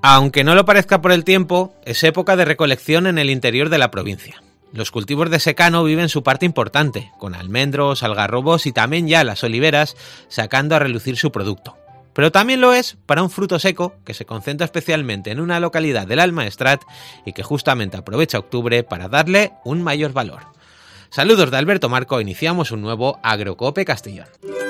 Aunque no lo parezca por el tiempo, es época de recolección en el interior de la provincia. Los cultivos de secano viven su parte importante, con almendros, algarrobos y también ya las oliveras sacando a relucir su producto. Pero también lo es para un fruto seco que se concentra especialmente en una localidad del Alt Maestrat y que justamente aprovecha octubre para darle un mayor valor. Saludos de Alberto Marco, iniciamos un nuevo Agrocope Castellón.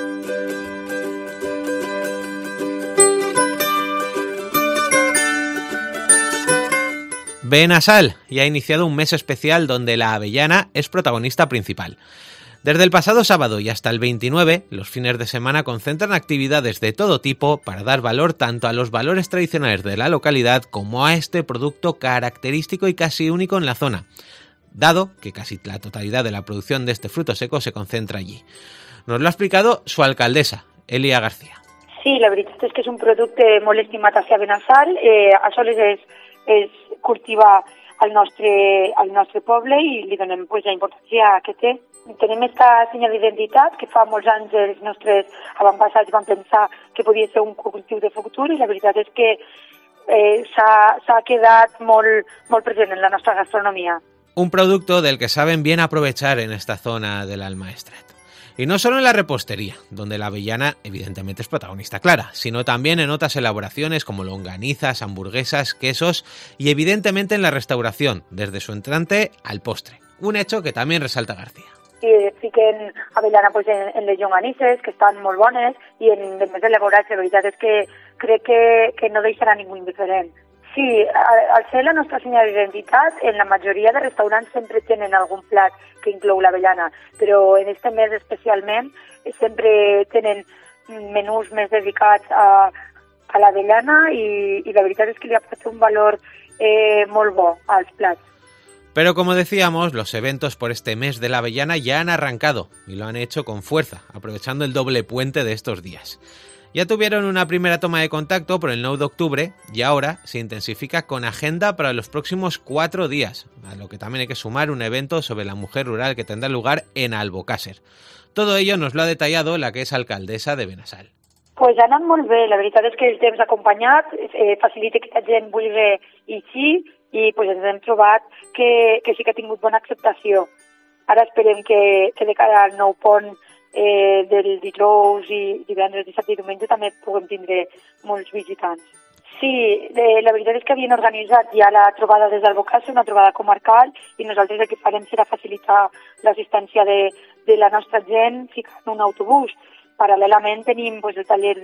Benasal ya ha iniciado un mes especial donde la avellana es protagonista principal. Desde el pasado sábado y hasta el 29, los fines de semana concentran actividades de todo tipo para dar valor tanto a los valores tradicionales de la localidad como a este producto característico y casi único en la zona, dado que casi la totalidad de la producción de este fruto seco se concentra allí. Nos lo ha explicado su alcaldesa, Elia García. Sí, la veritat és que és un producte molt estimat a Benasal. Aleshores es cultiva al nostre poble i li donem la importància que té. Tenim esta senyal d'identitat que fa molts anys els nostres avantpassats van pensar que podia ser un cultiu de futur i la veritat és que s'ha quedat molt present en la nostra gastronomia. Un producto del que saben bien aprovechar en esta zona del Alt Maestrat. Y no solo en la repostería, donde la avellana evidentemente es protagonista clara, sino también en otras elaboraciones como longanizas, hamburguesas, quesos y evidentemente en la restauración, desde su entrante al postre. Un hecho que también resalta García. I fiquen avellana en les llonganisses, que estan molt bones, i en més elaborats, la veritat és que crec que no deixarà ningú indiferent. Sí, al ser la nostra senyal d'identitat, en la majoria de restaurants sempre tenen algun plat que inclou l'avellana, però en este mes especialment sempre tenen menús més dedicats a l'avellana i la veritat és que li aporta un valor molt bo als plats. Pero como decíamos, los eventos por este mes de la avellana ya han arrancado y lo han hecho con fuerza, aprovechando el doble puente de estos días. Ya tuvieron una primera toma de contacto por el 9 de octubre y ahora se intensifica con agenda para los próximos 4 días, a lo que también hay que sumar un evento sobre la mujer rural que tendrá lugar en Albocàsser. Todo ello nos lo ha detallado la que es alcaldesa de Benasal. Pues ha anat molt bé, la veritat és que el temps acompanyat facilita que la gent vulgui eixir i pues, ens hem trobat que sí que ha tingut bona acceptació. Ara esperem que de cara al nou pont del dijous i divendres, dissabte i diumenge també puguem tindre molts visitants. Sí, la veritat és que havien organitzat ja la trobada des d'Albocàsser, una trobada comarcal, i nosaltres el que farem serà facilitar l'assistència de la nostra gent ficant un autobús. Paral·lelament tenim el taller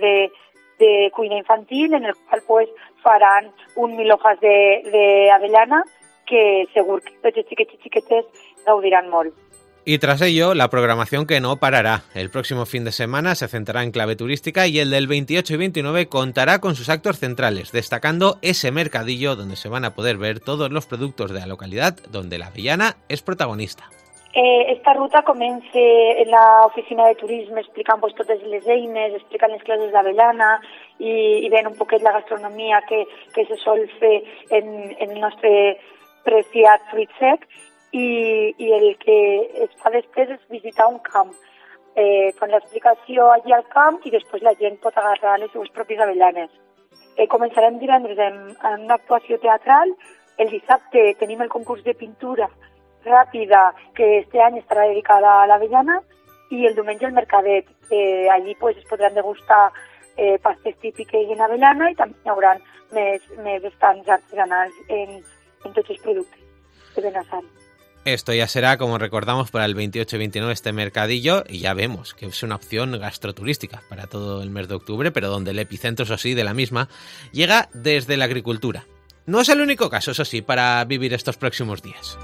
de cuina infantil, en el qual faran un 1.000 hojas d'avellana que segur que tots els xiquets i xiquetes gaudiran molt. Y tras ello, la programación que no parará. El próximo fin de semana se centrará en clave turística y el del 28 y 29 contará con sus actos centrales, destacando ese mercadillo donde se van a poder ver todos los productos de la localidad donde la avellana es protagonista. Esta ruta comença en l'oficina de turisme explicant totes les eines, explicant les classes d'avellana i veient un poquet la gastronomia que se sol fer en el nostre preciat fruit sec. I el que es fa després és visitar un camp. Fan l'explicació allí al camp i després la gent pot agarrar les seves pròpies avellanes. Començarem divendres amb una actuació teatral. El dissabte tenim el concurs de pintura ràpida que este any estarà dedicada a l'avellana i el diumenge el mercadet. Allí es podran degustar pastes típiques en avellana i també hi haurà més estants artesanals en tots els productes de Benasal. Esto ya será, como recordamos, para el 28 y 29 este mercadillo y ya vemos que es una opción gastroturística para todo el mes de octubre, pero donde el epicentro, eso sí, de la misma, llega desde la agricultura. No es el único caso, eso sí, para vivir estos próximos días.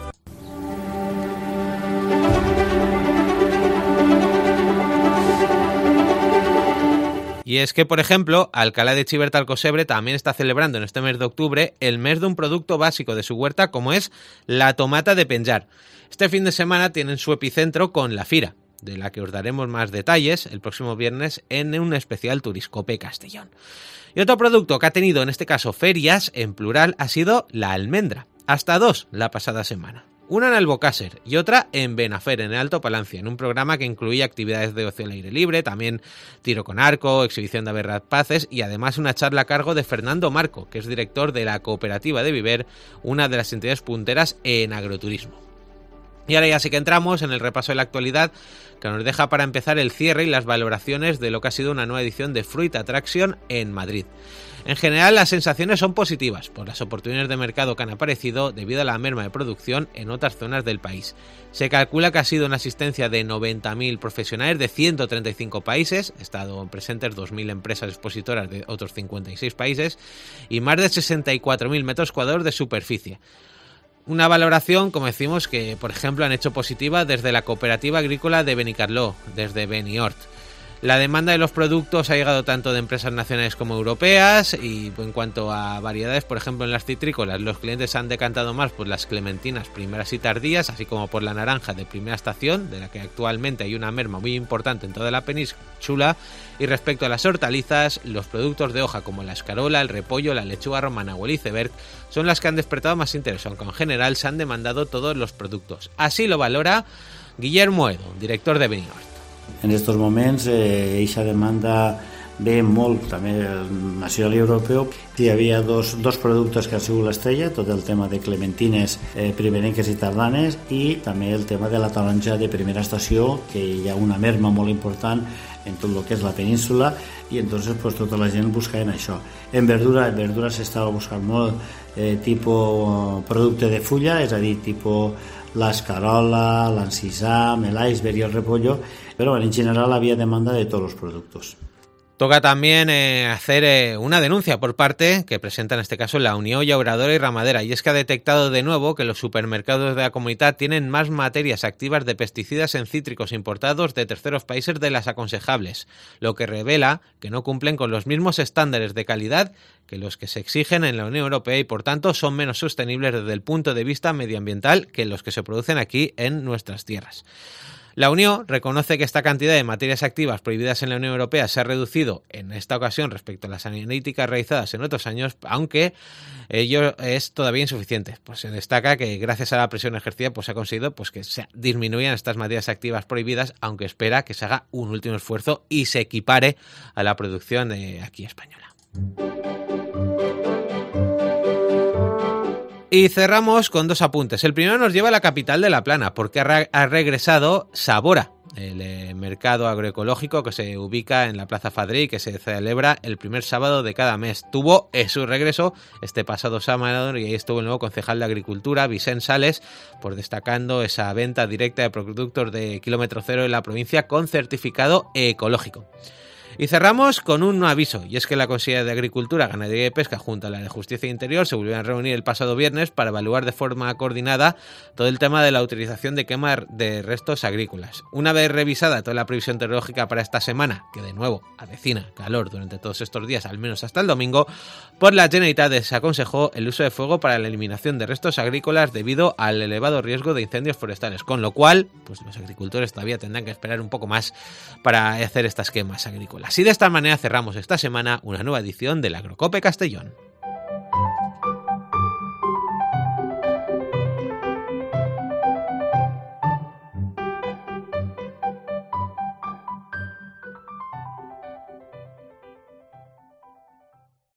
Y es que, por ejemplo, Alcalá de Xivert-Alcocebre también está celebrando en este mes de octubre el mes de un producto básico de su huerta como es la tomata de penjar. Este fin de semana tienen su epicentro con la Fira, de la que os daremos más detalles el próximo viernes en un especial Turiscope Castellón. Y otro producto que ha tenido en este caso ferias, en plural, ha sido la almendra. Hasta 2 la pasada semana. una en Albocàsser y otra en Benafer, en el Alto Palancia, en un programa que incluía actividades de ocio al aire libre, también tiro con arco, exhibición de aves rapaces y además una charla a cargo de Fernando Marco, que es director de la Cooperativa de Viver, una de las entidades punteras en agroturismo. Y ahora ya sí que entramos en el repaso de la actualidad, que nos deja para empezar el cierre y las valoraciones de lo que ha sido una nueva edición de Fruit Attraction en Madrid. En general, las sensaciones son positivas por las oportunidades de mercado que han aparecido debido a la merma de producción en otras zonas del país. Se calcula que ha sido una asistencia de 90.000 profesionales de 135 países, estado presentes 2.000 empresas expositoras de otros 56 países y más de 64.000 metros cuadrados de superficie. Una valoración, como decimos, que por ejemplo han hecho positiva desde la Cooperativa Agrícola de Benicarló, desde Beniort. La demanda de los productos ha llegado tanto de empresas nacionales como europeas y en cuanto a variedades, por ejemplo en las citrícolas, los clientes han decantado más por las clementinas primeras y tardías, así como por la naranja de primera estación, de la que actualmente hay una merma muy importante en toda la península, y respecto a las hortalizas, los productos de hoja como la escarola, el repollo, la lechuga romana o el iceberg son las que han despertado más interés, aunque en general se han demandado todos los productos. Así lo valora Guillermo Edo, director de Beniort. En estos moments, eixa demanda ve molt, també nacional i europeu. Hi havia dos productes que han sigut l'estrella, tot el tema de clementines primerenques i tardanes i també el tema de la taronja de primera estació, que hi ha una merma molt important en tot el que és la península i entonces pues, tota la gent buscaven això. En verdura s'estava buscant molt tipus producte de fulla, és a dir, tipus l'escarola, l'encisam, l'iceberg i el repollo, pero en general había demanda de todos los productos. Toca también hacer una denuncia por parte que presenta en este caso la Unión Llauradora y Ramadera, y es que ha detectado de nuevo que los supermercados de la comunidad tienen más materias activas de pesticidas en cítricos importados de terceros países de las aconsejables, lo que revela que no cumplen con los mismos estándares de calidad que los que se exigen en la Unión Europea y por tanto son menos sostenibles desde el punto de vista medioambiental que los que se producen aquí en nuestras tierras. La Unión reconoce que esta cantidad de materias activas prohibidas en la Unión Europea se ha reducido en esta ocasión respecto a las analíticas realizadas en otros años, aunque ello es todavía insuficiente. Pues se destaca que gracias a la presión ejercida pues se ha conseguido pues que se disminuyan estas materias activas prohibidas, aunque espera que se haga un último esfuerzo y se equipare a la producción de aquí española. Y cerramos con dos apuntes. El primero nos lleva a la capital de La Plana, porque ha regresado Sabora, el mercado agroecológico que se ubica en la Plaza Fadrí y que se celebra el primer sábado de cada mes. Tuvo su regreso este pasado sábado y ahí estuvo el nuevo concejal de Agricultura, Vicent Sales, por destacando esa venta directa de productos de kilómetro cero en la provincia con certificado ecológico. Y cerramos con un aviso, y es que la Consejería de Agricultura, Ganadería y Pesca junto a la de Justicia e Interior se volvieron a reunir el pasado viernes para evaluar de forma coordinada todo el tema de la utilización de quema de restos agrícolas. Una vez revisada toda la previsión meteorológica para esta semana, que de nuevo avecina calor durante todos estos días, al menos hasta el domingo, por la Generalitat desaconsejó el uso de fuego para la eliminación de restos agrícolas debido al elevado riesgo de incendios forestales, con lo cual pues los agricultores todavía tendrán que esperar un poco más para hacer estas quemas agrícolas. Así de esta manera cerramos esta semana una nueva edición del Agrocope Castellón.